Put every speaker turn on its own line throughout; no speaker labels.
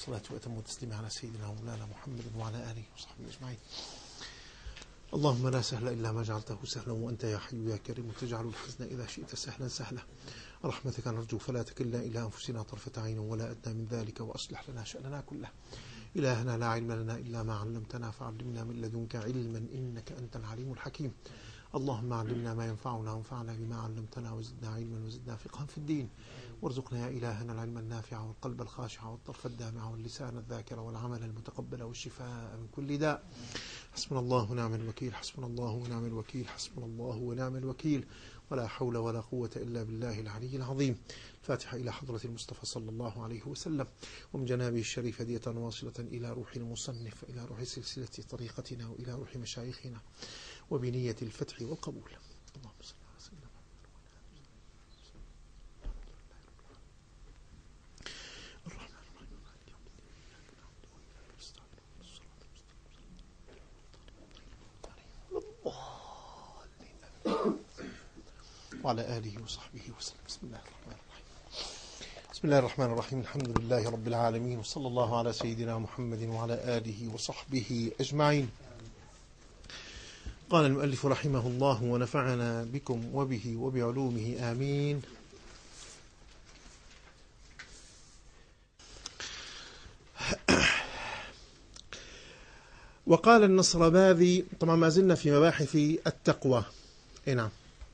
الصلاة وأتم التسليم على سيدنا ومولانا محمد وعلى آله وصحبه أجمعين. اللهم لا سهل إلا ما جعلته سهلا وأنت يا حي يا كريم تجعل الحزن إذا شئت سهلا سهلا. رحمتك نرجو فلا تكلنا إلى أنفسنا طرفة عين ولا أدنى من ذلك وأصلح لنا شأننا كله. إلهنا لا علم لنا إلا ما علمتنا فعلمنا من لدنك علما إنك أنت العليم الحكيم. اللهم علمنا ما ينفعنا وانفعنا بما علمتنا وزدنا علما وزدنا فقها في الدين، وارزقنا يا إلهنا العلم النافع والقلب الخاشع والطرف الدامع واللسان الذاكر والعمل المتقبل والشفاء من كل داء. حسبنا الله ونعم الوكيل، حسبنا الله ونعم الوكيل، حسبنا الله ونعم الوكيل، ولا حول ولا قوة إلا بالله العلي العظيم. الفاتحة إلى حضرة المصطفى صلى الله عليه وسلم، ومن جنابه الشريف هدية واصلة إلى روح المصنف، إلى روح سلسلة طريقتنا، وإلى روح مشايخنا، وبنية الفتح والقبول. اللهم صل على سيدنا محمد وعلى آله وصحبه وسلم. بسم الله الرحمن الرحيم. بسم الله الرحمن الرحيم. الحمد لله رب العالمين، وصلى الله على سيدنا محمد وعلى آله وصحبه أجمعين. قال المؤلف رحمه الله: ونفعنا بكم وبه وبعلومه آمين. وقال النصرباذي، طبعا ما زلنا في مباحث التقوى. نعم،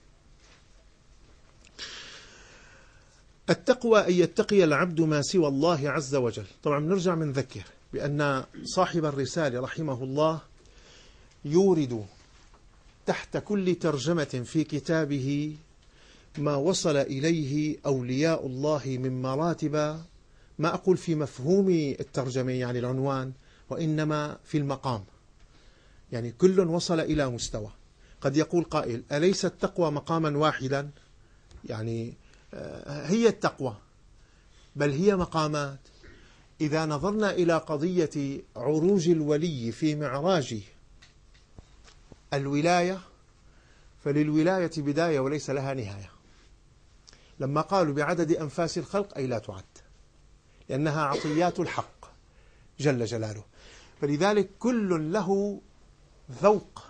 التقوى أن يتقي العبد ما سوى الله عز وجل. طبعا نرجع من ذكر بأن صاحب الرسالة رحمه الله يورد تحت كل ترجمة في كتابه ما وصل إليه أولياء الله من مراتب، ما أقول في مفهوم الترجمة يعني العنوان، وإنما في المقام. يعني كل وصل إلى مستوى. قد يقول قائل: أليس التقوى مقاما واحدا؟ يعني هي التقوى، بل هي مقامات. إذا نظرنا إلى قضية عروج الولي في معراج الولاية، فللولاية بداية وليس لها نهاية. لما قالوا بعدد أنفاس الخلق أي لا تعد، لأنها عطيات الحق جل جلاله. فلذلك كل له ذوق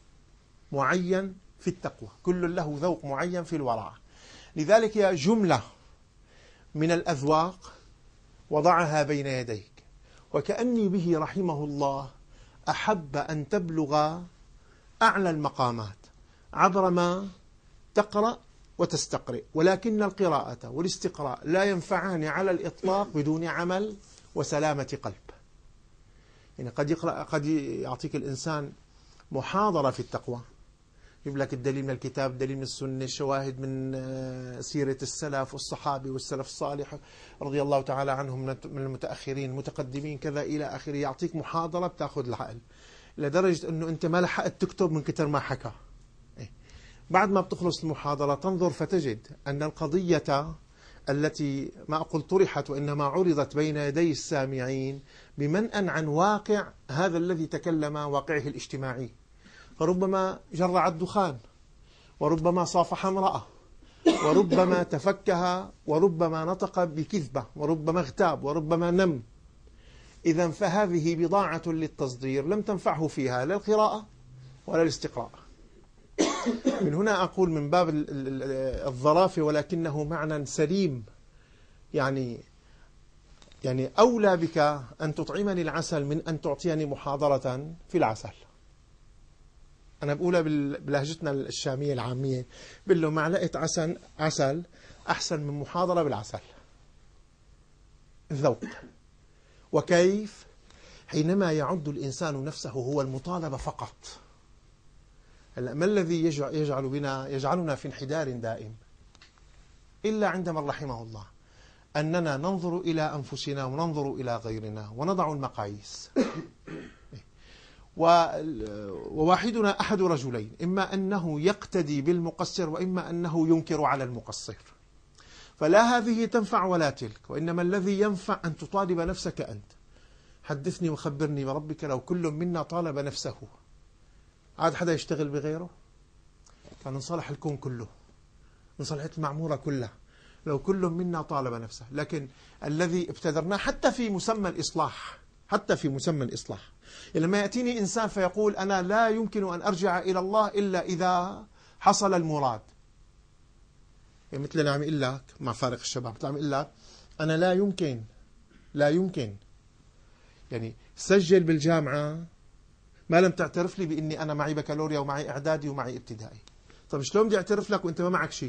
معين في التقوى، كل له ذوق معين في الورع. لذلك هي جملة من الأذواق وضعها بين يديك، وكأني به رحمه الله أحب أن تبلغ أعلى المقامات عبر ما تقرأ وتستقرئ. ولكن القراءة والاستقراء لا ينفعان على الإطلاق بدون عمل وسلامة قلب. يعني قد يعطيك الإنسان محاضرة في التقوى، يجيب لك الدليل من الكتاب، الدليل من السنة، الشواهد من سيرة السلف والصحابة والسلف الصالح رضي الله تعالى عنهم من المتأخرين المتقدمين كذا إلى آخره. يعطيك محاضرة بتاخذ العقل لدرجة أنه أنت ما لحقت تكتب من كتر ما حكى. بعد ما بتخلص المحاضرة تنظر فتجد أن القضية التي ما أقول طرحت وإنما عرضت بين يدي السامعين بمنأى عن واقع هذا الذي تكلم، واقعه الاجتماعي. فربما جرع الدخان، وربما صافح امرأة، وربما تفكه، وربما نطق بكذبة، وربما اغتاب، وربما نم. إذن فهذه بضاعة للتصدير لم تنفعه فيها لا القراءة ولا الاستقراء. من هنا أقول من باب الظرافة، ولكنه معنى سليم. يعني أولى بك أن تطعمني العسل من أن تعطيني محاضرة في العسل. أنا بقولها بلهجتنا الشامية العامية، بقول له معلقة عسل أحسن من محاضرة بالعسل. الذوق. وكيف؟ حينما يعد الإنسان نفسه هو المطالبة فقط. ما الذي يجعلنا في انحدار دائم إلا عندما رحمه الله أننا ننظر إلى أنفسنا وننظر إلى غيرنا ونضع المقاييس. وواحدنا أحد رجلين: إما أنه يقتدي بالمقصر، وإما أنه ينكر على المقصر. فلا هذه تنفع ولا تلك، وإنما الذي ينفع أن تطالب نفسك أنت. حدثني وخبرني بربك لو كل منا طالب نفسه عاد حدا يشتغل بغيره، كان انصلح الكون كله، انصلحت المعمورة كلها، لو كل منا طالب نفسه. لكن الذي ابتدرناه حتى في مسمى الإصلاح، حتى في مسمى الإصلاح، لما يأتيني إنسان فيقول أنا لا يمكن أن أرجع إلى الله إلا إذا حصل المراد، يعني مثل اللي عم يقول لك مع فارق الشباب، مثل عم يقول لك أنا لا يمكن يعني سجل بالجامعة ما لم تعترف لي بإني أنا معي بكالوريا ومعي إعدادي ومعي ابتدائي. طب شلون بدي أعترف لك وأنت ما معك شيء؟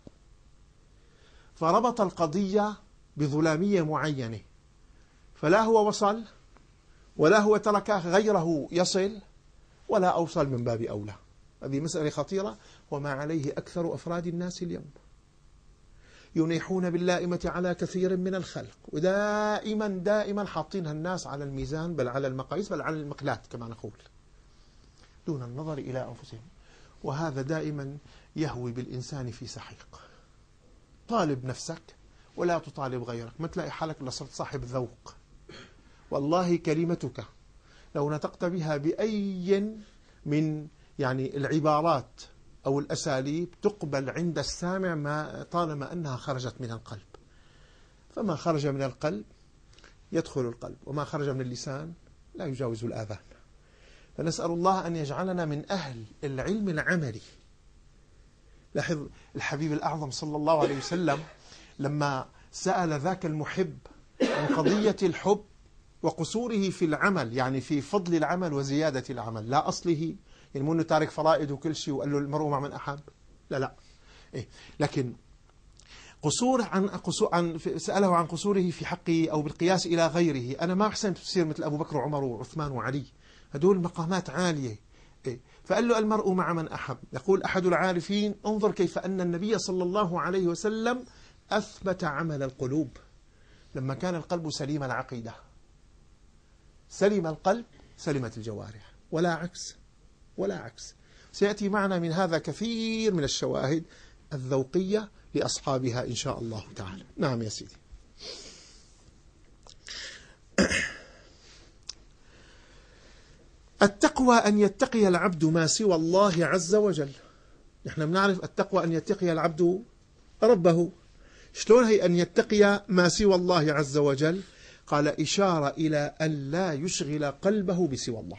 فربط القضية بظلامية معينة، فلا هو وصل ولا هو ترك غيره يصل ولا أوصل من باب أولى. هذه مسألة خطيرة، وما عليه أكثر أفراد الناس اليوم. ينيحون باللائمة على كثير من الخلق، ودائما حاطينها الناس على الميزان، بل على المقاييس، بل على المقلات كما نقول، دون النظر إلى أنفسهم. وهذا دائما يهوي بالإنسان في سحيق. طالب نفسك ولا تطالب غيرك، ما تلاقي حالك إلا صرت صاحب ذوق. والله كلمتك لو نطقت بها بأي من يعني العبارات أو الأساليب تقبل عند السامع ما طالما أنها خرجت من القلب. فما خرج من القلب يدخل القلب، وما خرج من اللسان لا يجاوز الآذان. فنسأل الله أن يجعلنا من أهل العلم العملي. لاحظ الحبيب الأعظم صلى الله عليه وسلم لما سأل ذاك المحب عن قضية الحب وقصوره في العمل، يعني في فضل العمل وزيادة العمل، لا أصله، يعني مو انه تارك فرائض وكل شيء وقال له المرء مع من أحب، لا إيه. لكن سأله عن قصوره في حقه أو بالقياس إلى غيره. أنا ما أحسن تصير مثل أبو بكر وعمر وعثمان وعلي، هدول مقامات عالية. إيه. فقال له المرء مع من أحب. يقول أحد العارفين انظر كيف أن النبي صلى الله عليه وسلم أثبت عمل القلوب لما كان القلب سليم العقيدة. سلم القلب سلمت الجوارح، ولا عكس. سيأتي معنا من هذا كثير من الشواهد الذوقية لأصحابها إن شاء الله تعالى. نعم يا سيدي. التقوى أن يتقي العبد ما سوى الله عز وجل. نحن بنعرف التقوى أن يتقي العبد ربه. شلون هي أن يتقي ما سوى الله عز وجل؟ قال إشارة إلى أن لا يشغل قلبه بسوى الله.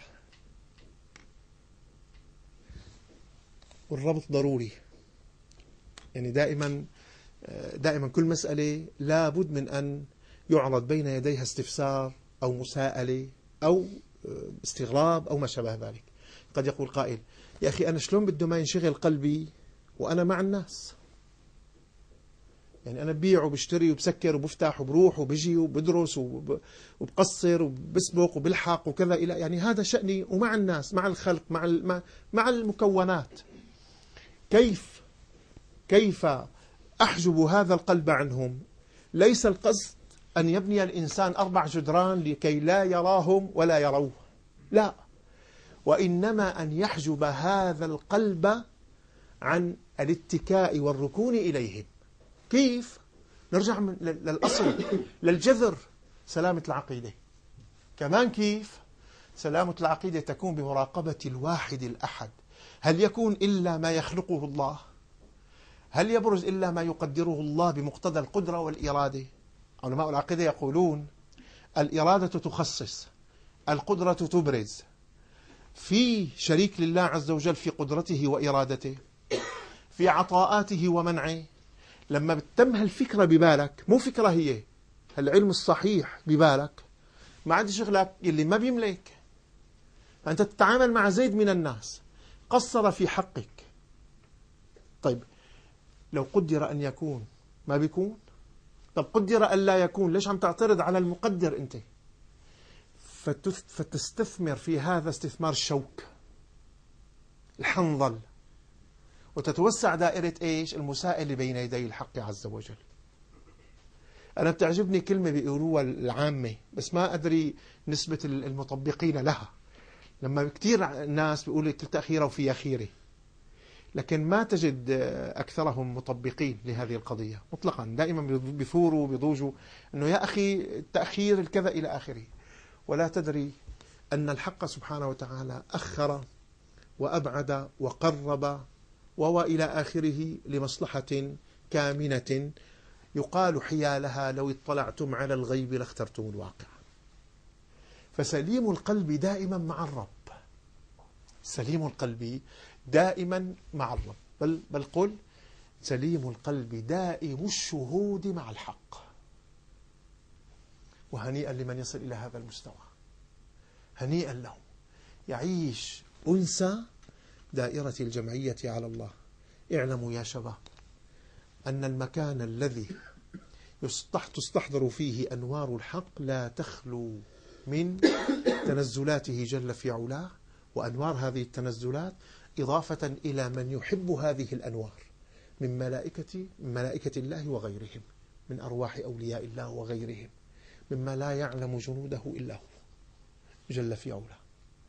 والربط ضروري، يعني دائما كل مسألة لا بد من أن يعرض بين يديها استفسار أو مساءلة أو استغراب أو ما شابه ذلك. قد يقول قائل يا أخي أنا شلون بده ما ينشغل قلبي وأنا مع الناس؟ يعني أنا ببيع وبشتري وبسكر وبفتح وبروح وبجي وبدرس وبقصر وبسبق وبلحق وكذا إلى، يعني هذا شأني ومع الناس، مع الخلق، مع المكونات. كيف أحجب هذا القلب عنهم؟ ليس القصد أن يبني الإنسان 4 جدران لكي لا يراهم ولا يروه، لا، وإنما أن يحجب هذا القلب عن الاتكاء والركون إليهم. كيف؟ نرجع للأصل، للجذر، سلامة العقيدة. كمان كيف؟ سلامة العقيدة تكون بمراقبة الواحد الأحد. هل يكون إلا ما يخلقه الله؟ هل يبرز إلا ما يقدره الله بمقتضى القدرة والإرادة؟ علماء العقيدة يقولون الإرادة تخصص، القدرة تبرز. في شريك لله عز وجل في قدرته وإرادته، في عطاءاته ومنعه. لما بتتم هالفكرة ببالك، مو فكرة هي، العلم الصحيح ببالك، ما عاد شغلك اللي ما بيملك. فأنت تتعامل مع زيد من الناس قصر في حقك. طيب لو قدر أن يكون ما بيكون؟ طب قدر أن لا يكون، ليش عم تعترض على المقدر أنت؟ فتستثمر في هذا استثمار الشوك، الحنظل، وتتوسع دائرة إيش؟ المساءلة بين يدي الحق عز وجل. أنا بتعجبني كلمة بيقولوها العامة، بس ما أدري نسبة المطبقين لها. لما كثير ناس بيقولوا كلتا أخيرة وفي أخيرة، لكن ما تجد أكثرهم مطبقين لهذه القضية مطلقا. دائما بيثوروا بيضوجوا أنه يا أخي التأخير الكذا إلى آخره، ولا تدري أن الحق سبحانه وتعالى أخر وأبعد وقرب وإلى آخره لمصلحة كامنة يقال حيالها لو اطلعتم على الغيب لاخترتم الواقع. فسليم القلب دائما مع الرب، سليم القلب دائما مع الرب، بل قل سليم القلب دائم الشهود مع الحق. وهنيئا لمن يصل إلى هذا المستوى، هنيئا له، يعيش أنس دائرة الجمعية على الله. اعلموا يا شباب أن المكان الذي تستحضر فيه أنوار الحق لا تخلو من تنزلاته جل في علاه، وأنوار هذه التنزلات إضافة إلى من يحب هذه الأنوار من ملائكة الله وغيرهم، من أرواح أولياء الله وغيرهم، مما لا يعلم جنوده إلا هو جل في علاه.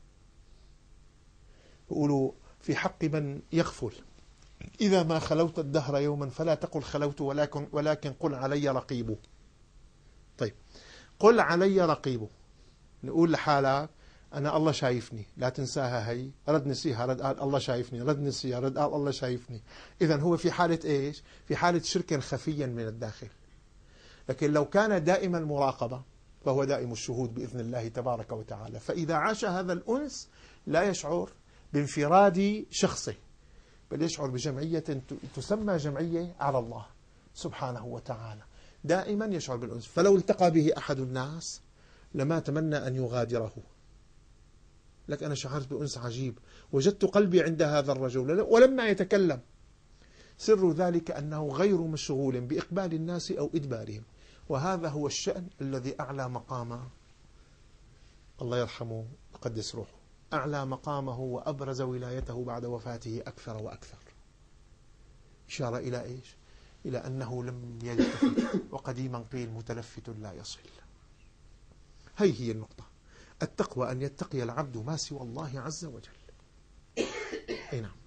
يقولوا في حق من يغفل: إذا ما خلوت الدهر يوما فلا تقل خلوت ولكن قل علي رقيب. طيب، قل علي رقيب، نقول لحالك أنا الله شايفني، لا تنساها هي، رد نسيها، رد قال الله شايفني، رد نسيها، رد قال الله شايفني. إذن هو في حالة إيش؟ في حالة شرك خفيا من الداخل. لكن لو كان دائما المراقبة فهو دائم الشهود بإذن الله تبارك وتعالى. فإذا عاش هذا الأنس لا يشعر بانفراد شخصه، بل يشعر بجمعية تسمى جمعية على الله سبحانه وتعالى، دائما يشعر بالأنس. فلو التقى به أحد الناس لما تمنى أن يغادره، لك أنا شعرت بأنس عجيب، وجدت قلبي عند هذا الرجل ولما يتكلم. سر ذلك أنه غير مشغول بإقبال الناس أو إدبارهم، وهذا هو الشأن الذي أعلى مقامه، الله يرحمه ويقدس روحه، أعلى مقامه وأبرز ولايته بعد وفاته أكثر وأكثر. إشارة إلى إيش؟ إلى أنه لم يلتفت، وقديما قيل متلفت لا يصل. هي النقطة. التقوى أن يتقي العبد ما سوى الله عز وجل. أي نعم.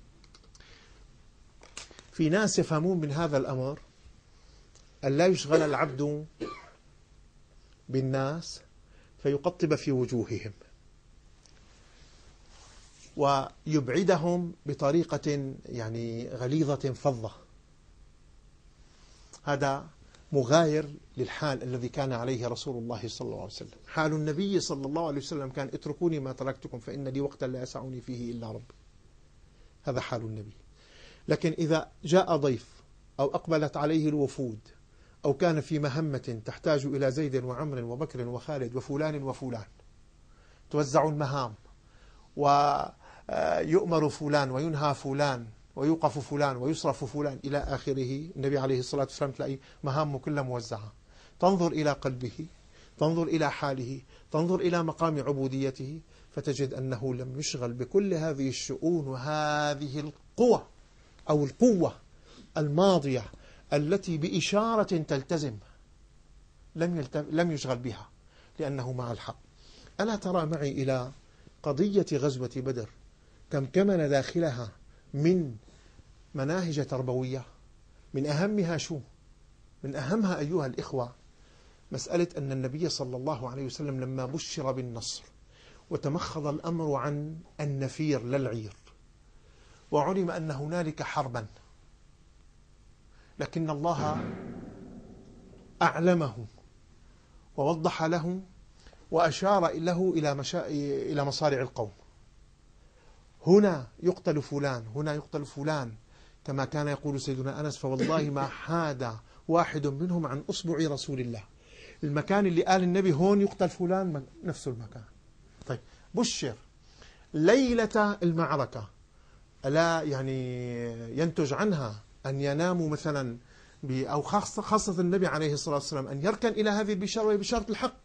في ناس يفهمون من هذا الأمر أن لا يشغل العبد بالناس فيقطب في وجوههم ويبعدهم بطريقة يعني غليظة فظة. هذا مغاير للحال الذي كان عليه رسول الله صلى الله عليه وسلم. حال النبي صلى الله عليه وسلم كان: اتركوني ما تركتكم فإن لي وقتا لا يسعني فيه إلا ربي. هذا حال النبي. لكن إذا جاء ضيف أو أقبلت عليه الوفود أو كان في مهمة تحتاج إلى زيد وعمر وبكر وخالد وفلان وفلان، توزع المهام ويؤمر فلان وينهى فلان ويوقف فلان ويصرف فلان إلى آخره. النبي عليه الصلاة والسلام تلاقي مهامه كلها موزعة. تنظر إلى قلبه، تنظر إلى حاله، تنظر إلى مقام عبوديته، فتجد أنه لم يشغل بكل هذه الشؤون وهذه القوة أو القوة الماضية التي بإشارة تلتزم، لم يشغل بها لأنه مع الحق. ألا ترى معي إلى قضية غزوة بدر كم كمن داخلها من مناهج تربوية؟ من أهمها شو؟ من أهمها أيها الإخوة مسألة أن النبي صلى الله عليه وسلم لما بشر بالنصر وتمخض الأمر عن النفير للعير وعلم أن هنالك حربا، لكن الله أعلمه ووضح له وأشار له إلى مصارع القوم. هنا يقتل فلان، هنا يقتل فلان، كما كان يقول سيدنا أنس: فوالله ما حاد واحد منهم عن أصبع رسول الله. المكان اللي قال النبي هون يقتل فلان نفس المكان. طيب، بشر ليلة المعركة، ألا يعني ينتج عنها أن يناموا مثلا أو خاصة النبي عليه الصلاة والسلام أن يركن إلى هذه البشارة وهي بشارة الحق؟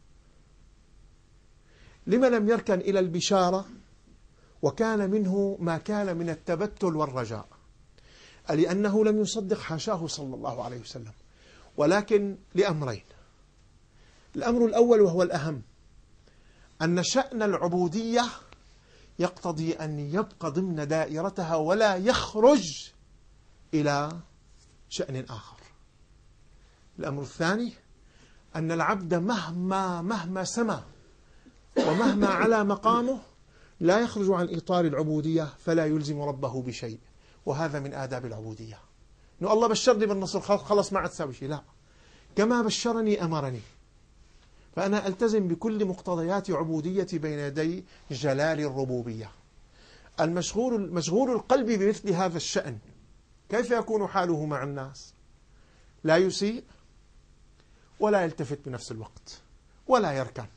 لما لم يركن إلى البشارة وكان منه ما كان من التبتل والرجاء؟ لأنه لم يصدق حاشاه صلى الله عليه وسلم، ولكن لأمرين. الأمر الأول وهو الأهم، أن شأن العبودية يقتضي أن يبقى ضمن دائرتها ولا يخرج إلى شأن آخر. الأمر الثاني أن العبد مهما سما ومهما على مقامه لا يخرج عن إطار العبودية، فلا يلزم ربه بشيء، وهذا من آداب العبودية. إنه الله بشرني بالنصر خلص ما عاد تساوي شيء، لا، كما بشرني أمرني. فأنا ألتزم بكل مقتضيات عبوديتي بين يدي جلال الربوبية. مشغول القلب بمثل هذا الشأن كيف يكون حاله مع الناس؟ لا يسيء ولا يلتفت بنفس الوقت، ولا يركن،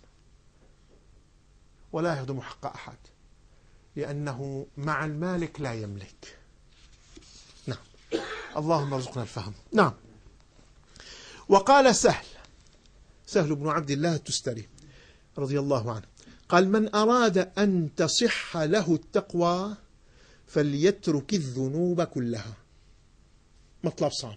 ولا يهدم حق أحد، لأنه مع المالك لا يملك. نعم، اللهم ارزقنا الفهم. نعم. وقال سهل بن عبد الله التستري رضي الله عنه قال: من أراد أن تصح له التقوى فليترك الذنوب كلها. مطلب صعب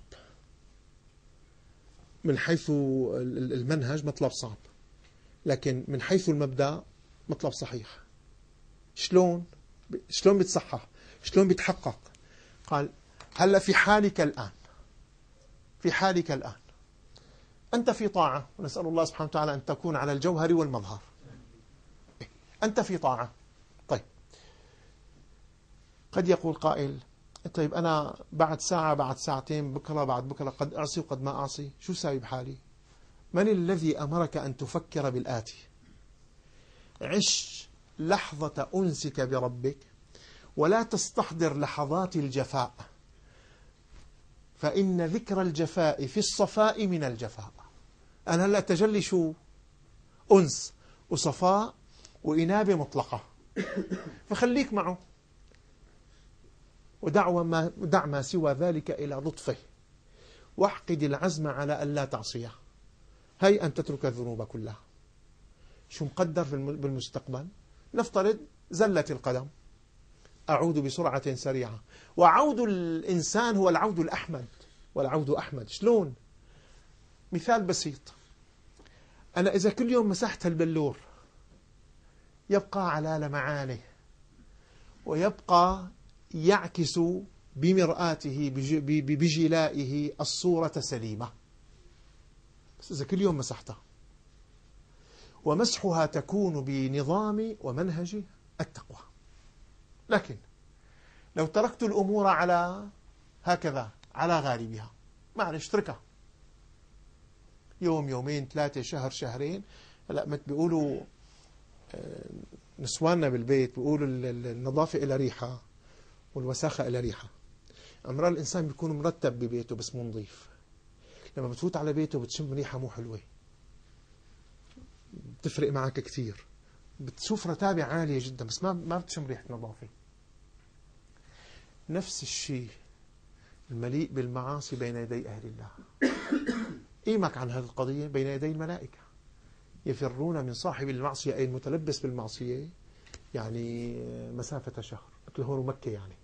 من حيث المنهج، مطلب صعب، لكن من حيث المبدأ مطلب صحيح. شلون بتصحح؟ شلون بيتحقق؟ قال: هلا في حالك الآن أنت في طاعة، ونسأل الله سبحانه وتعالى أن تكون على الجوهر والمظهر. أنت في طاعة. طيب، قد يقول قائل: طيب أنا بعد ساعة، بعد ساعتين، بكرة، بعد بكرة، قد أعصي وقد ما أعصي، شو ساوي بحالي؟ من الذي أمرك أن تفكر بالآتي؟ عش لحظة أنسك بربك، ولا تستحضر لحظات الجفاء، فإن ذكر الجفاء في الصفاء من الجفاء. أنا هلأ تجلي شو؟ أنس وصفاء وإنابة مطلقة، فخليك معه، ودع ما سوى ذلك إلى لطفه، واحقد العزم على أن لا تعصيه. هي أن تترك الذنوب كلها. شو مقدر بالمستقبل؟ نفترض زلت القدم، أعود بسرعة سريعة، وعود الإنسان هو العود الأحمد، والعود أحمد. شلون؟ مثال بسيط: أنا إذا كل يوم مسحت البلور يبقى على لمعانه، ويبقى يعكس بمرآته بجلائه الصورة سليمة، بس إذا كل يوم مسحتها. ومسحها تكون بنظام ومنهج التقوى. لكن لو تركت الأمور على هكذا على غالبها، معلش اتركها، يوم، يومين، 3، شهر، شهرين. هلا مت بيقولوا نسواننا بالبيت بيقولوا النظافة إلى ريحة والوساخة إلى ريحة. أمرار الإنسان بيكون مرتب ببيته بس مو نظيف، لما بتفوت على بيته بتشم ريحة مو حلوة، بتفرق معك كثير. بتشوف رتابة عالية جدا بس ما بتشم ريحة نظافة. نفس الشيء المليء بالمعاصي بين يدي أهل الله. قيمك عن هذه القضية بين يدي الملائكة، يفرون من صاحب المعصية أي المتلبس بالمعصية، يعني مسافة شهر، مثل هون مكة، يعني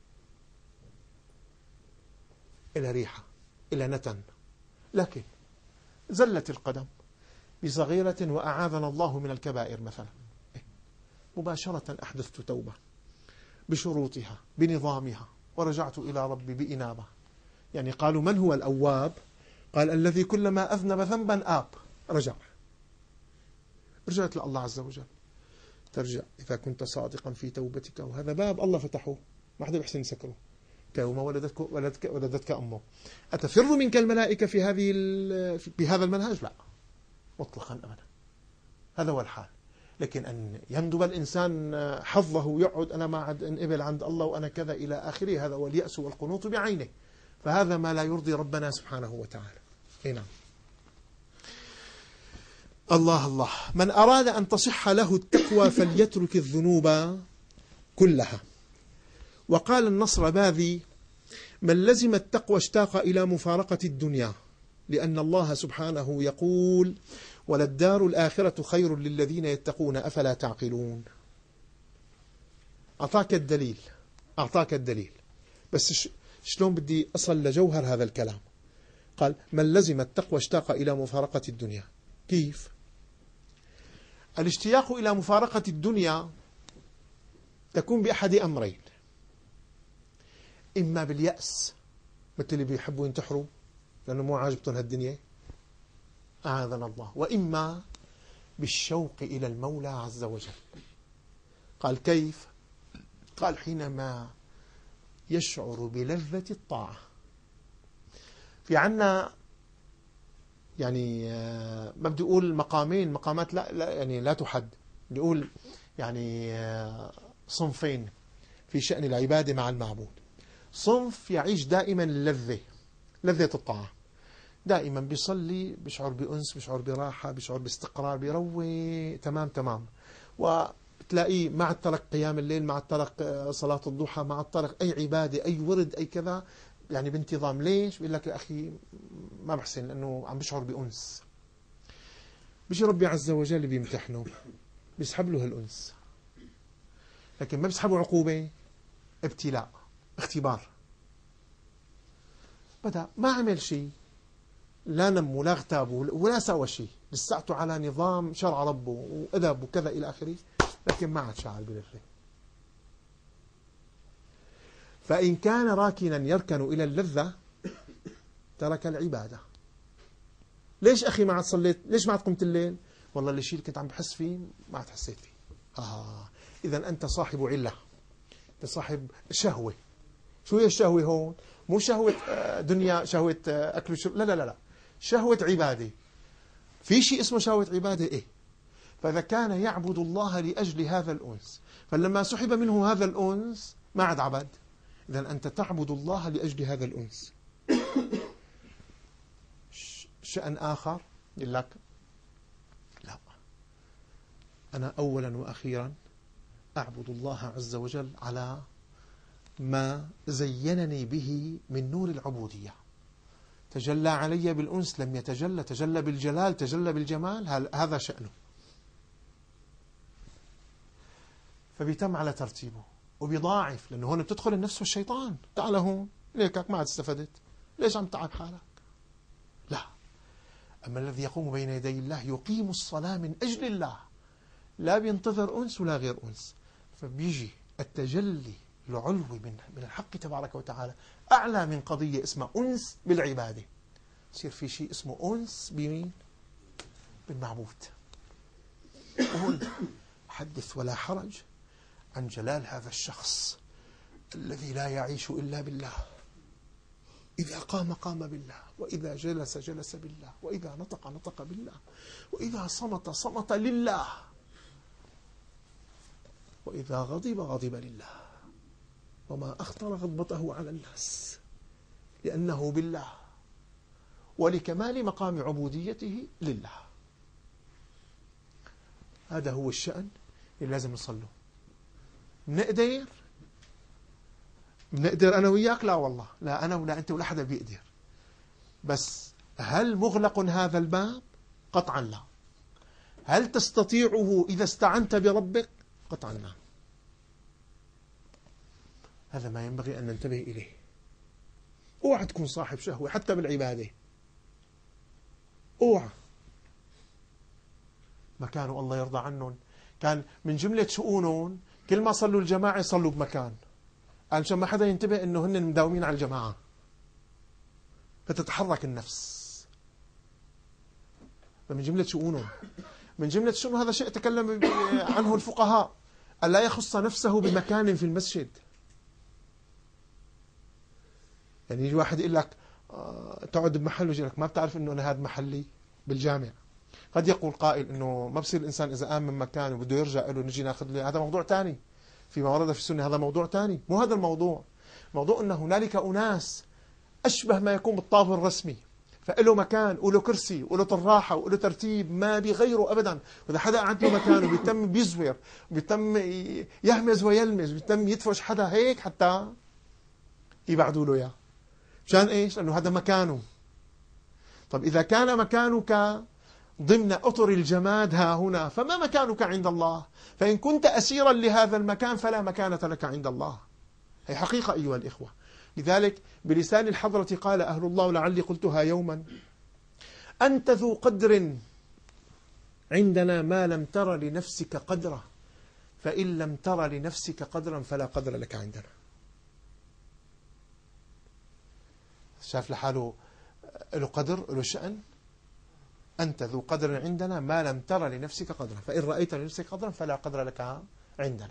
إلى ريحة، إلى نتن. لكن زلت القدم بصغيرة وأعاذنا الله من الكبائر مثلا، مباشرة أحدثت توبة بشروطها بنظامها، ورجعت إلى ربي بإنابة. يعني قالوا: من هو الأواب؟ قال: الذي كلما أذنب ذنبا آب، رجعت لله عز وجل. ترجع إذا كنت صادقا في توبتك، وهذا باب الله فتحه، ما حدا بيحسن يسكره. كيوم ولدتك أمه. أتفر منك الملائكة بهذا المنهج؟ لا، مطلقا أبدا. هذا هو الحال. لكن أن يندب الإنسان حظه ويقعد أنا ما عاد انقبل عند الله وأنا كذا إلى آخره، هذا هو اليأس والقنوط بعينه، فهذا ما لا يرضي ربنا سبحانه وتعالى. نعم. الله. من أراد أن تصح له التقوى فليترك الذنوب كلها. وقال النصرباذي: من لزم التقوى اشتاق إلى مفارقة الدنيا، لأن الله سبحانه يقول: وللدار الآخرة خير للذين يتقون أفلا تعقلون. أعطاك الدليل، بس شلون بدي أصل لجوهر هذا الكلام؟ قال: من لزم التقوى اشتاق إلى مفارقة الدنيا. كيف؟ الاشتياق إلى مفارقة الدنيا تكون بأحد أمرين: إما باليأس، مثل اللي بيحبوا ينتحروا لأنه مو عاجبتهم هالدنيا، أعاذنا الله، وإما بالشوق إلى المولى عز وجل. قال: كيف؟ قال: حينما يشعر بلذة الطاعة، في عنا يعني ما بدي أقول مقامين، مقامات لا يعني لا تحد، بدي أقول يعني صنفين في شأن العبادة مع المعبود. صنف يعيش دائما لذة الطاعة، دائما بيصلي بيشعر بأنس، بيشعر براحة، بيشعر باستقرار، بيروي تمام. وتلاقيه مع الترك قيام الليل، مع الترك صلاة الضحى، مع الترك أي عبادة، أي ورد، أي كذا، يعني بانتظام. ليش؟ بيقول لك يا أخي ما بحسن، لأنه عم بيشعر بأنس. بيجي ربي عز وجل بيمتحنه، بيسحب له هالأنس، لكن ما بيسحبه عقوبة، ابتلاء، اختبار. بدأ ما عمل شيء، لا نم ولا اغتاب ولا سوى شيء، لساته على نظام شرع ربه وأدب وكذا إلى آخره، لكن ما عاد شعر بلذة. فإن كان راكنا يركن إلى اللذة ترك العبادة. ليش أخي ما عاد صليت؟ ليش ما عاد قمت الليل؟ والله الشيء اللي كنت عم بحس فيه ما عاد حسيت فيه. إذا أنت صاحب علة، أنت صاحب شهوة. شو هي الشهوة هون؟ مو شهوة دنيا، شهوة أكل وشرب، لا، شهوة عبادة. في شيء اسمه شهوة عبادة إيه؟ فإذا كان يعبد الله لأجل هذا الأنس، فلما سحب منه هذا الأنس ما عاد عبد. إذا أنت تعبد الله لأجل هذا الأنس. شأن آخر يقول لك لا، أنا أولا وأخيرا أعبد الله عز وجل على ما زينني به من نور العبودية. تجلى علي بالأنس، لم يتجلى، تجلى بالجلال، تجلى بالجمال، هذا شأنه. فبيتم على ترتيبه وبيضاعف، لأنه هون بتدخل النفس والشيطان. تعال هون، ليكك ما عاد استفدت، ليش عم تعب حالك؟ لا. أما الذي يقوم بين يدي الله يقيم الصلاة من أجل الله، لا بينتظر أنس ولا غير أنس. فبيجي التجلي العلوي من الحق تبارك وتعالى أعلى من قضية اسمها أنس بالعبادة. يصير في شيء اسمه أنس بمين؟ بالمعبود. قول حدث ولا حرج عن جلال هذا الشخص الذي لا يعيش إلا بالله. إذا قام قام بالله، وإذا جلس جلس بالله، وإذا نطق نطق بالله، وإذا صمت صمت لله، وإذا غضب غضب لله، وما أخطر غضبته على الناس لأنه بالله ولكمال مقام عبوديته لله. هذا هو الشأن اللي لازم نصله. بنقدر أنا وياك؟ لا والله، لا أنا ولا أنت ولا حدا بيقدر. بس هل مغلق هذا الباب؟ قطعا لا. هل تستطيعه إذا استعنت بربك؟ قطعا لا. هذا ما ينبغي أن ننتبه إليه. اوعى تكون صاحب شهوة حتى بالعبادة، اوعى. ما كانوا الله يرضى عنهم، كان من جملة شؤونهم كل ما صلوا الجماعة يصلوا بمكان، علشان ما حدا ينتبه انه هن مداومين على الجماعة، فتتحرك النفس. فمن جملة شؤونهم، من جملة شؤون هذا شيء تكلم عنه الفقهاء، ألا يخص نفسه بمكان في المسجد. يعني يجي واحد يقول لك تقعد بمحل، ويجي لك ما بتعرف انه انا هذا محلي بالجامع. قد يقول قائل انه ما بصير الانسان اذا قام من مكان وبده يرجع له نجي ناخذ له، هذا موضوع ثاني فيما ورد في السنه، هذا موضوع ثاني، مو هذا الموضوع. موضوع ان هنالك اناس اشبه ما يكون بالطابور الرسمي، فله مكان وله كرسي وله طراحه وله ترتيب ما بيغيره ابدا، واذا حدا قعد له مكانه بيتم بيزور، بيتم يهمز ويلمز، بيتم يدفش حدا هيك حتى يبعدوا له اياه. مشان ايش؟ لانه هذا مكانه. طب اذا كان مكانك ضمن اطر الجماد ها هنا، فما مكانك عند الله؟ فان كنت اسيرا لهذا المكان فلا مكانة لك عند الله. هي حقيقة ايها الاخوة. لذلك بلسان الحضرة قال اهل الله، ولعلي قلتها يوما: انت ذو قدر عندنا ما لم تر لنفسك قدره، فان لم تر لنفسك قدرا فلا قدر لك عندنا. شاف لحاله له قدر، له شأن. أنت ذو قدر عندنا ما لم تر لنفسك قدرا، فإن رأيت لنفسك قدرا فلا قدر لك عندنا.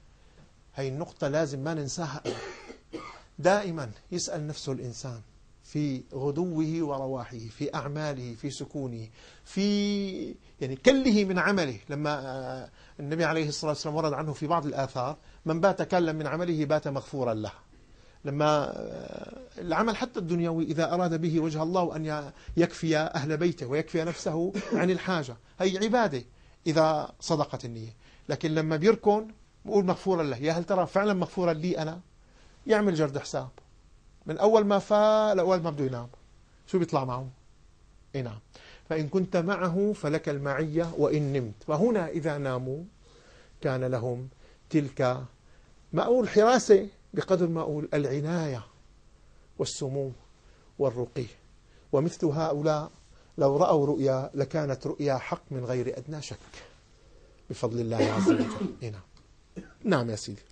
هاي النقطة لازم ما ننساها. دائما يسأل نفسه الإنسان في غدوه ورواحه، في أعماله، في سكونه، في يعني كله من عمله. لما النبي عليه الصلاة والسلام ورد عنه في بعض الآثار: من بات كلا من عمله بات مغفورا له. لما العمل حتى الدنيوي إذا أراد به وجه الله وأن يكفي أهل بيته ويكفي نفسه عن الحاجة، هي عبادة إذا صدقت النية. لكن لما بيركن بقول مغفورا له، يا هل ترى فعلا مغفورا لي أنا؟ يعمل جرد حساب من أول ما فاء لأول ما بده ينام، شو بيطلع معه؟ إيه نعم. فإن كنت معه فلك المعية وإن نمت. فهنا إذا ناموا كان لهم تلك، ما أقول حراسة بقدر ما أقول العناية والسمو والرقي. ومثل هؤلاء لو رأوا رؤيا لكانت رؤيا حق من غير أدنى شك بفضل الله عز وجل. إيه نعم. نعم يا سيدي.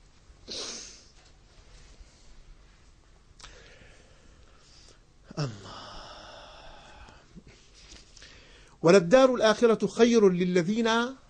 الله. وللدار الآخرة خير للذين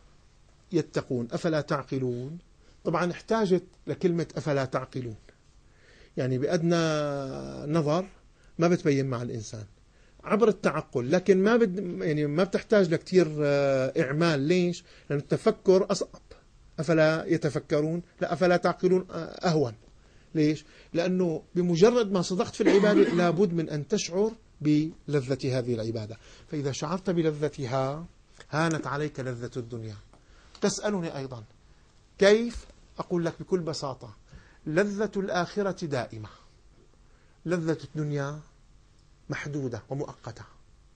يتقون أفلا تعقلون. طبعا احتاجت لكلمة أفلا تعقلون، يعني بأدنى نظر ما بتبين مع الإنسان عبر التعقل، لكن ما بتحتاج لكتير إعمال. ليش؟ لأن التفكر أصعب. أفلا يتفكرون، لا أفلا تعقلون أهون. ليش؟ لأنه بمجرد ما صدقت في العبادة لابد من أن تشعر بلذة هذه العبادة، فإذا شعرت بلذتها هانت عليك لذة الدنيا. تسألني أيضا كيف؟ أقول لك بكل بساطة: لذة الآخرة دائمة، لذة الدنيا محدودة ومؤقتة.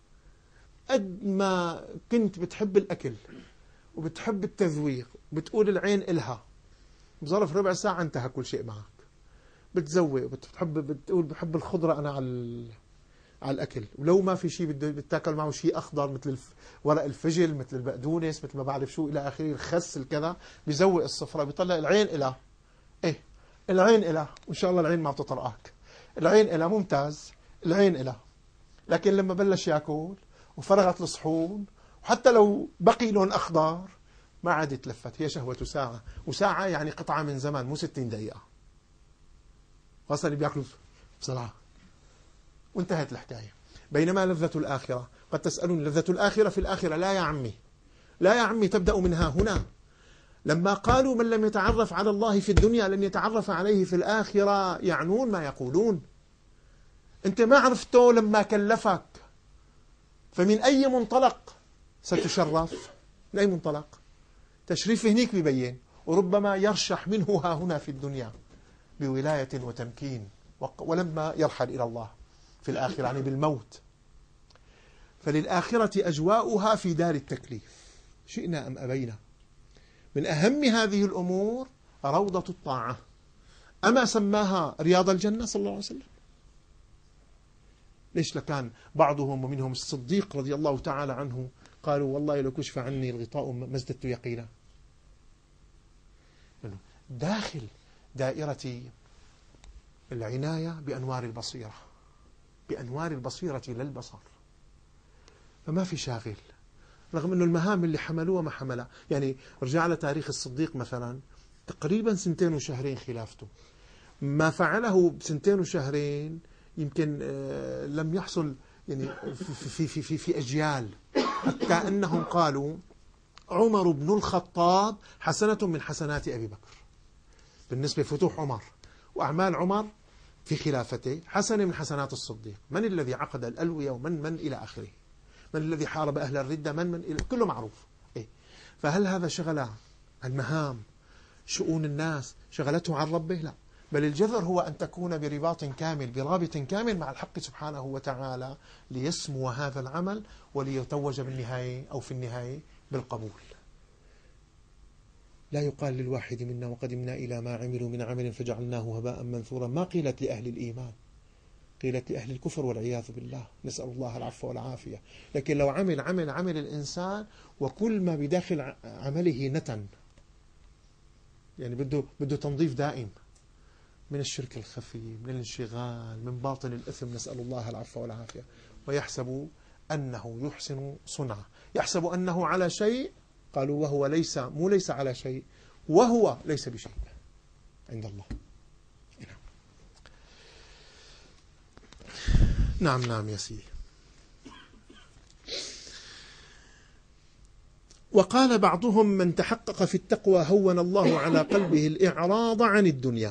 قد ما كنت بتحب الأكل وبتحب التذويق، بتقول العين إلها، بظرف ربع ساعة انتهى كل شيء معك. بتزوق، بتقول بحب الخضرة أنا على الأكل، ولو ما في شيء بتاكل معه شيء أخضر مثل ورق الفجل، مثل البقدونس، مثل ما بعرف شو إلى آخره، الخس الكذا، بيزوق الصفرة، بيطلع العين إلها. إيه العين إلها، وإن شاء الله العين ما بتطرقك. العين إلها ممتاز، العين إلها. لكن لما بلش يأكل وفرغت الصحون، وحتى لو بقي لون أخضر ما عاد تلفت. هي شهوة ساعة، وساعة يعني قطعة من زمان، مو 60 دقيقة، خاصة اللي بيأكلوا بسرعة، وانتهت الحكاية. بينما لذة الآخرة، قد تسألون لذة الآخرة في الآخرة، لا يا عمي، لا يا عمي، تبدأ منها هنا. لما قالوا من لم يتعرف على الله في الدنيا لن يتعرف عليه في الآخرة، يعنون ما يقولون. أنت ما عرفته لما كلفك، فمن أي منطلق ستشرف؟ من أي منطلق؟ تشريف هنيك بيبين، وربما يرشح منه ها هنا في الدنيا بولاية وتمكين، ولما يرحل إلى الله في الآخرة يعني بالموت. فللآخرة أجواؤها في دار التكليف، شئنا أم أبينا. من أهم هذه الأمور روضة الطاعة. أما سماها رياض الجنة صلى الله عليه وسلم؟ ليش؟ لكان بعضهم ومنهم الصديق رضي الله تعالى عنه قالوا والله لو كشف عني الغطاء ما ازددت يقينا. داخل دائرة العناية بأنوار البصيرة، بأنوار البصيرة لا البصر، فما في شاغل، رغم أنه المهام اللي حملوها ما حملها. يعني رجع على تاريخ الصديق مثلا، تقريبا 2 وشهرين خلافته، ما فعله ب2 وشهرين يمكن لم يحصل يعني في أجيال، حتى أنهم قالوا عمر بن الخطاب حسنة من حسنات أبي بكر بالنسبة لفتوح عمر وأعمال عمر في خلافته، حسنة من حسنات الصديق. من الذي عقد الألوية ومن إلى آخره، من الذي حارب أهل الردة، من إلى، كله معروف. إيه؟ فهل هذا شغل المهام شؤون الناس شغلته عن ربه؟ لا، بل الجذر هو أن تكون برباط كامل، برابط كامل مع الحق سبحانه وتعالى، ليسمو هذا العمل وليتوج بالنهاية أو في النهاية بالقبول. لا يقال للواحد منا وقدمنا إلى ما عملوا من عمل فجعلناه هباء منثورا، ما قيلت لأهل الإيمان، قيلت لأهل الكفر والعياذ بالله، نسأل الله العفو والعافية. لكن لو عمل الإنسان وكل ما بداخل عمله نتن، يعني بده تنظيف دائم من الشرك الخفي، من الانشغال، من باطن الإثم، نسأل الله العفو والعافية، ويحسب أنه يحسن صنعا، يحسب أنه على شيء، قالوا وهو ليس على شيء، وهو ليس بشيء عند الله. نعم نعم يا سيدي. وقال بعضهم من تحقق في التقوى هون الله على قلبه الإعراض عن الدنيا.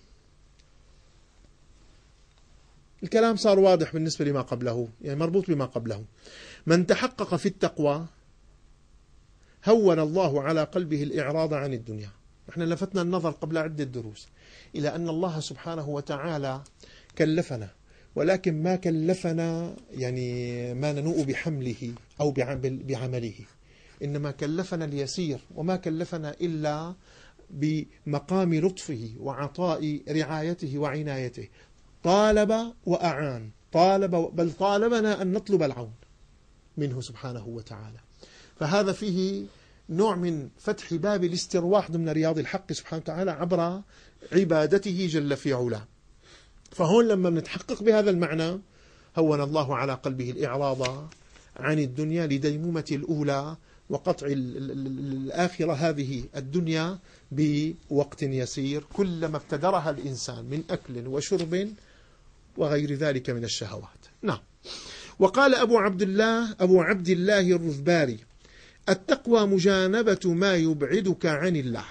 الكلام صار واضح بالنسبة لما قبله، يعني مربوط بما قبله. من تحقق في التقوى هون الله على قلبه الإعراض عن الدنيا. نحن لفتنا النظر قبل عدة دروس إلى أن الله سبحانه وتعالى كلفنا، ولكن ما كلفنا يعني ما ننوء بحمله أو بعمله، إنما كلفنا اليسير، وما كلفنا إلا بمقام لطفه وعطاء رعايته وعنايته. طالب وأعان، بل طالبنا أن نطلب العون منه سبحانه وتعالى. فهذا فيه نوع من فتح باب الاسترواح ضمن رياض الحق سبحانه وتعالى عبر عبادته جل في علاه. فهون لما نتحقق بهذا المعنى هون الله على قلبه الإعراض عن الدنيا لديمومة الأولى وقطع الآخرة هذه الدنيا بوقت يسير كلما ابتدرها الإنسان من أكل وشرب وغير ذلك من الشهوات. نعم. وقال أبو عبد الله الرذباري: التقوى مجانبة ما يبعدك عن الله.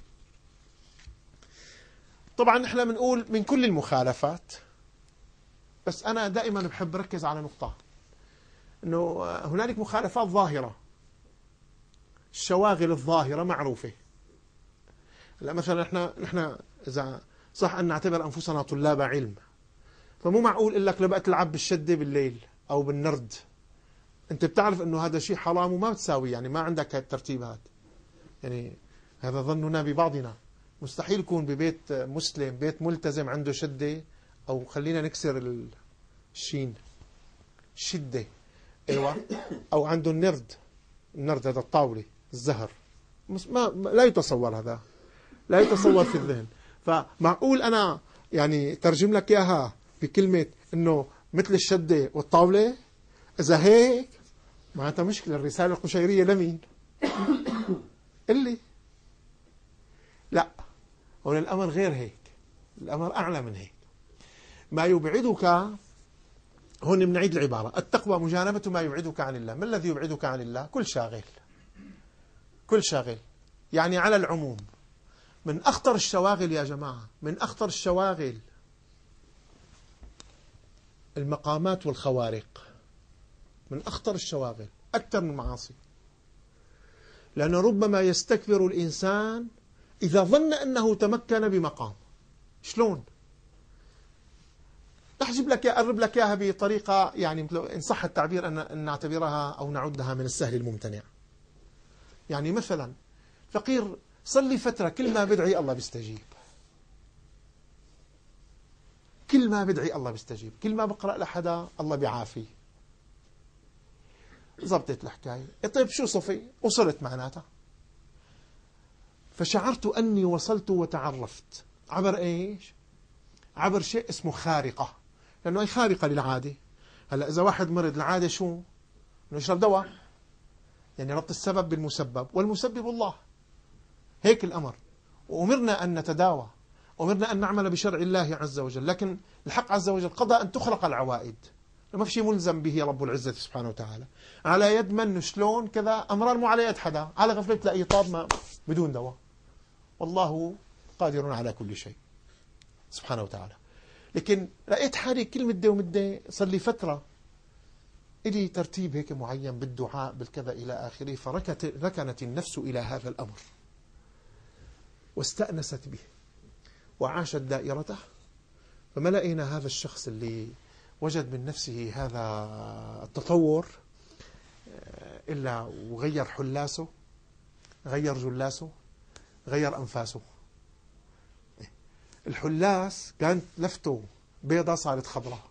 طبعا نحن بنقول من كل المخالفات، بس أنا دائما بحب ركز على نقطة، أنه هنالك مخالفات ظاهرة، الشواغل الظاهرة معروفة. لا مثلا نحن إذا صح أن نعتبر أنفسنا طلاب علم، فمو معقول إقول لك لبقى تلعب بالشدة بالليل أو بالنرد. أنت بتعرف أنه هذا شيء حرام وما بتساوي، يعني ما عندك هالترتيبات. يعني هذا ظننا ببعضنا، مستحيل يكون ببيت مسلم بيت ملتزم عنده شدة، أو خلينا نكسر الشين شدة، أيوة، أو عنده النرد هذا الطاولة الزهر، لا يتصور، هذا لا يتصور في الذهن. فمعقول أنا يعني ترجم لك إياها بكلمة أنه مثل الشدة والطاولة؟ إذا هيك معناتها مشكلة. الرسالة القشيرية لمين؟ اللي لا، هون الأمر غير هيك، الأمر أعلى من هيك. ما يبعدك، هون بنعيد العبارة، التقوى مجانبة ما يبعدك عن الله. ما الذي يبعدك عن الله؟ كل شاغل، يعني على العموم. من أخطر الشواغل يا جماعة، من أخطر الشواغل المقامات والخوارق، من أخطر الشواغل أكثر من المعاصي. لأنه ربما يستكبر الإنسان إذا ظن أنه تمكن بمقام. شلون؟ أحجب لك أقرب لك إياها بطريقة يعني إن صح التعبير أن نعتبرها أو نعدها من السهل الممتنع. يعني مثلا فقير صلي فترة كل ما بدعي الله بيستجيب، كل ما بدعي الله بيستجيب، كل ما بقرأ لحدا الله بيعافيه. ضبطت الحكاية. طيب شو صفي؟ وصلت معناتها. فشعرت أني وصلت وتعرفت عبر إيش؟ عبر شيء اسمه خارقة، لأنه هي خارقة للعادة. هلأ إذا واحد مرض العادة شو؟ إنه يشرب دواء، يعني ربط السبب بالمسبب، والمسبب الله. هيك الأمر. وأمرنا أن نتداوى، أمرنا أن نعمل بشرع الله عز وجل، لكن الحق عز وجل قضى أن تخلق العوائد، ما في شيء ملزم به رب العزة سبحانه وتعالى. على يد من شلون كذا، أمرار مو على يد حدا، على غفلة تلاقيه طاب ما بدون دواء. والله قادر على كل شيء سبحانه وتعالى. لكن لقيت حالي كل مدة ومدة صار لي فترة إلي ترتيب هيك معين بالدعاء بالكذا إلى آخره، فركنت النفس إلى هذا الأمر واستأنست به وعاشت دائرته. فما لقينا هذا الشخص اللي وجد من نفسه هذا التطور إلا وغير حلاسه، غير جلاسه، غير أنفاسه. الحلاس كانت لفته بيضة صارت خضراء،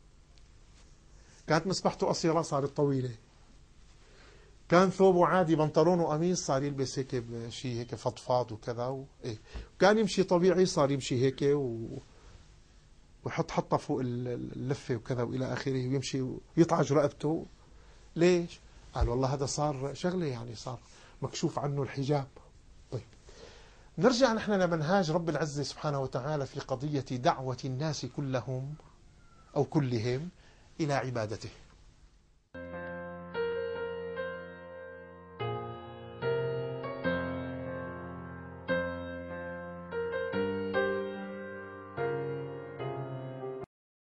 كانت مسبحته قصيرة صارت طويلة، كان ثوبه عادي بنطلون وقميص صار يلبس هيك شيء هيك فضفاض وكذا كان يمشي طبيعي صار يمشي هيك ويحط حطه فوق اللفة وكذا وإلى آخره، ويمشي ويطعج رقبته. ليش؟ قال والله هذا صار شغلة، يعني صار مكشوف عنه الحجاب. طيب نرجع نحن لمنهاج رب العزة سبحانه وتعالى في قضية دعوة الناس كلهم أو كلهم إلى عبادته.